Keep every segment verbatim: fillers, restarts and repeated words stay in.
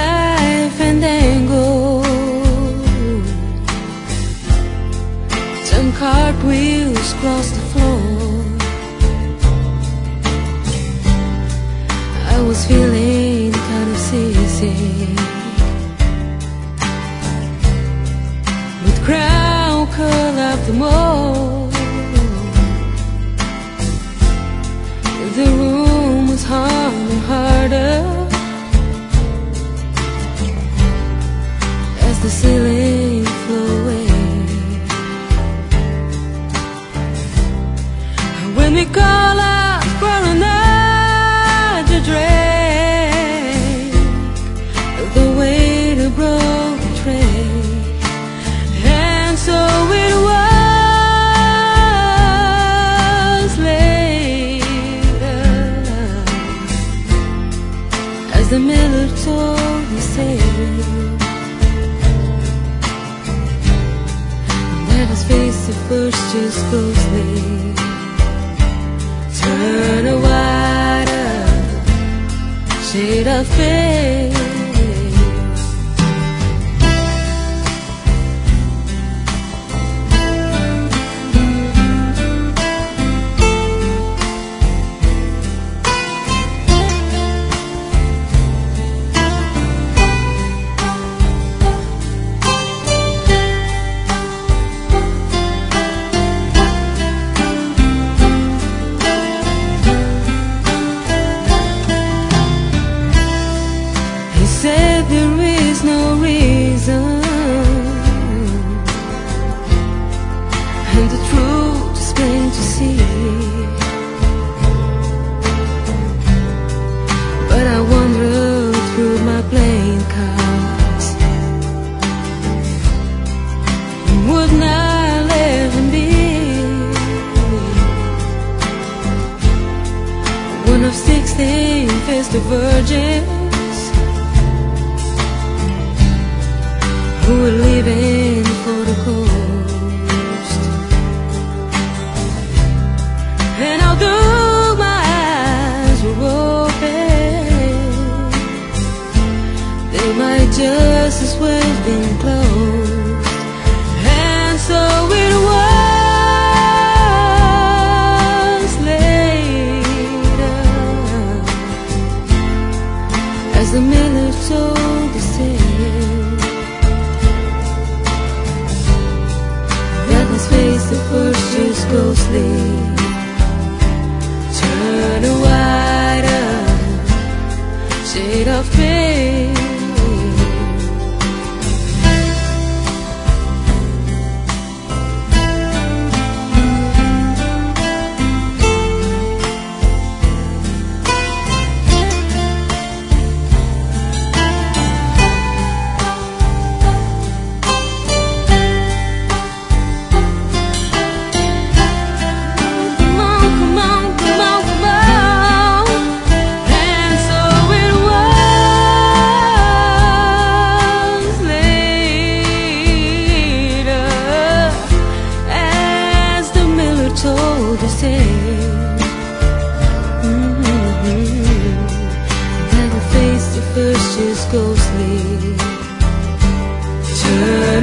my fandango, some cartwheels across the floor. I was feeling kind of seasick, with crown curl up the mall. The room was humming harder as the ceiling flew away. When we call out for another drink, the waiter broke the tray, and so it was later, as the miller told his tale, that his face at first just closely turn a wider shade of pale. Said there is no reason, and the truth is plain to see. But I wander through my playing cards, would not let him be one of sixteen festive virgins who were leaving for the coast. And although my eyes were open, they might just as well have been closed. And so it was later, as the miller told the tale, face at first just ghostly turn a wider shade of pale. Told the same, mm-hmm. That the face at first just ghostly turn a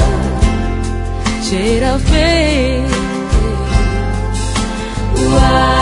wider shade of pale. Why?